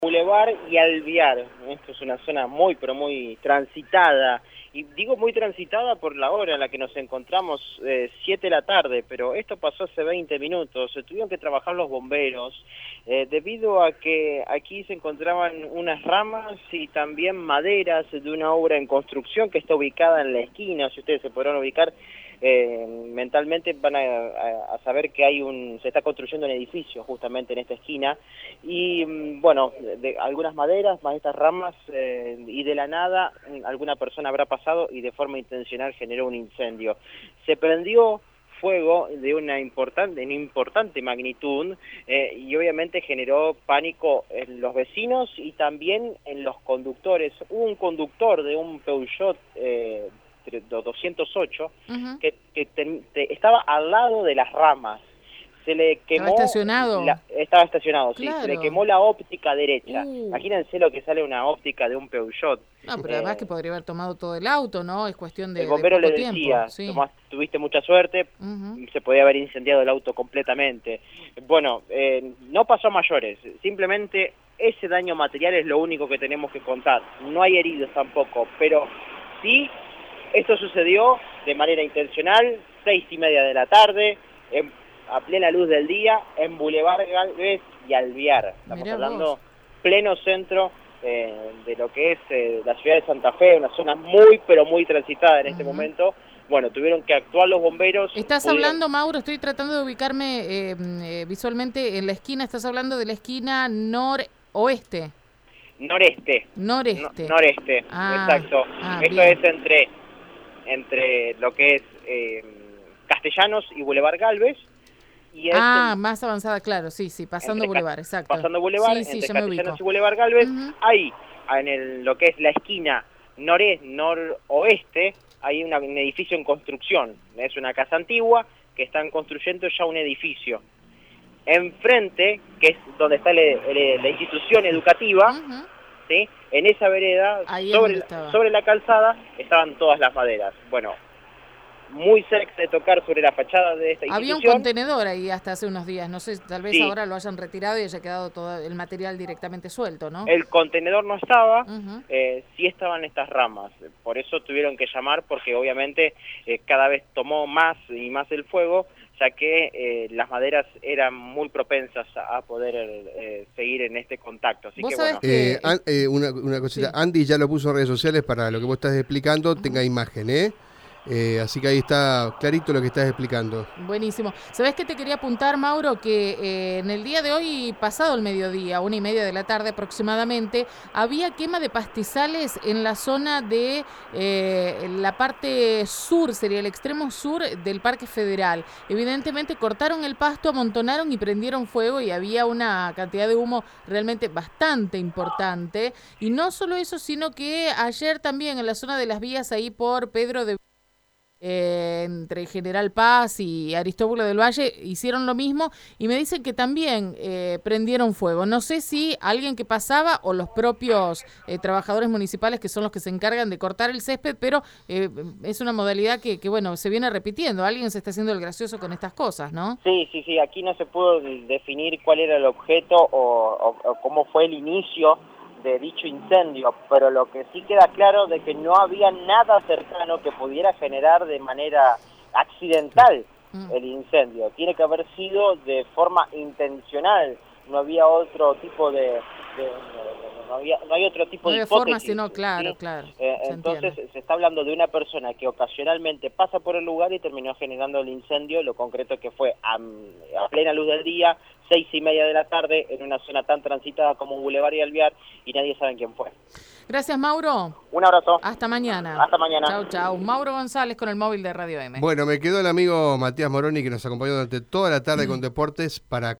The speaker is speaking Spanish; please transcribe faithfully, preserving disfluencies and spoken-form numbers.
Boulevard y Alvear. Esto es una zona muy, pero muy transitada. Y digo muy transitada por la hora en la que nos encontramos, eh, siete de la tarde, pero esto pasó hace veinte minutos. Se tuvieron que trabajar los bomberos, eh, debido a que aquí se encontraban unas ramas y también maderas de una obra en construcción que está ubicada en la esquina. Si ustedes se podrán ubicar, eh, mentalmente van a, a, a saber que hay un se está construyendo un edificio justamente en esta esquina. Y bueno, de, de algunas maderas, más estas ramas, eh, y de la nada alguna persona habrá pasado y de forma intencional generó un incendio. Se prendió fuego de una importante, de una importante magnitud, eh, y obviamente generó pánico en los vecinos y también en los conductores. Hubo un conductor de un Peugeot eh, doscientos ocho uh-huh. que, que te, te, estaba al lado de las ramas. Se le quemó... ¿Estaba estacionado? La, estaba estacionado, claro. sí. Se le quemó la óptica derecha. Uh. Imagínense lo que sale una óptica de un Peugeot. No, pero eh, además que podría haber tomado todo el auto, ¿no? Es cuestión de El bombero de poco le decía, tiempo, sí. Tomás, tuviste mucha suerte, uh-huh. se podía haber incendiado el auto completamente. Bueno, eh, no pasó a mayores. Simplemente ese daño material es lo único que tenemos que contar. No hay heridos tampoco, pero sí, esto sucedió de manera intencional, seis y media de la tarde, en a plena luz del día, en Boulevard Galvez y Alvear. Estamos Mirá hablando vos. pleno centro eh, de lo que es eh, la ciudad de Santa Fe, una zona muy, pero muy transitada en uh-huh. este momento. Bueno, tuvieron que actuar los bomberos. Estás pudieron... hablando, Mauro, estoy tratando de ubicarme eh, eh, visualmente en la esquina, estás hablando de la esquina noroeste. Noreste. Noreste. No, noreste, ah, exacto. Ah, Esto bien. es entre, entre lo que es eh, Castellanos y Boulevard Galvez. Y ah, el, más avanzada, claro, sí, sí, pasando Boulevard, exacto. Pasando Boulevard, sí, sí, entre ya Castellanos y Boulevard Galvez, uh-huh. ahí, en el, lo que es la esquina noreste, noroeste, hay una, un edificio en construcción. Es una casa antigua que están construyendo ya un edificio. Enfrente, que es donde está le, le, la institución educativa, uh-huh. ¿sí? En esa vereda, sobre, sobre la calzada, estaban todas las maderas. Bueno, muy cerca de tocar sobre la fachada de esta institución. Había un contenedor ahí hasta hace unos días, no sé, tal vez sí. ahora lo hayan retirado y haya quedado todo el material directamente suelto, ¿no? El contenedor no estaba, uh-huh. eh, sí estaban estas ramas, por eso tuvieron que llamar, porque obviamente eh, cada vez tomó más y más el fuego, ya que eh, las maderas eran muy propensas a poder eh, seguir en este contacto. Así que bueno. Eh, an, eh, una, una cosita, sí. Andy ya lo puso en redes sociales para lo que vos estás explicando, uh-huh. tenga imagen, ¿eh? Eh, así que ahí está clarito lo que estás explicando. Buenísimo. ¿Sabés qué te quería apuntar, Mauro? Que eh, en el día de hoy, pasado el mediodía, una y media de la tarde aproximadamente, había quema de pastizales en la zona de eh, la parte sur, sería el extremo sur del Parque Federal. Evidentemente cortaron el pasto, amontonaron y prendieron fuego y había una cantidad de humo realmente bastante importante. Y no solo eso, sino que ayer también en la zona de las vías ahí por Pedro de Eh, entre General Paz y Aristóbulo del Valle hicieron lo mismo y me dicen que también eh, prendieron fuego. No sé si alguien que pasaba o los propios eh, trabajadores municipales que son los que se encargan de cortar el césped, pero eh, es una modalidad que, que, bueno, se viene repitiendo. Alguien se está haciendo el gracioso con estas cosas, ¿no? Sí, sí, sí. Aquí no se pudo definir cuál era el objeto o, o, o cómo fue el inicio de dicho incendio, pero lo que sí queda claro de que no había nada cercano que pudiera generar de manera accidental mm. el incendio. Tiene que haber sido de forma intencional, no había otro tipo de... de, de no, había, no hay otro tipo no de hipótesis. Forma, sino, claro, ¿sí? claro. Eh, se entonces entiende. Se está hablando de una persona que ocasionalmente pasa por el lugar y terminó generando el incendio, lo concreto que fue a, a plena luz del día, seis y media de la tarde, en una zona tan transitada como Boulevard y Alvear, y nadie sabe quién fue. Gracias, Mauro. Un abrazo. Hasta mañana. Hasta mañana. Chau, chau. Mauro González con el móvil de Radio M. Bueno, me quedó el amigo Matías Moroni que nos acompañó durante toda la tarde mm. con deportes para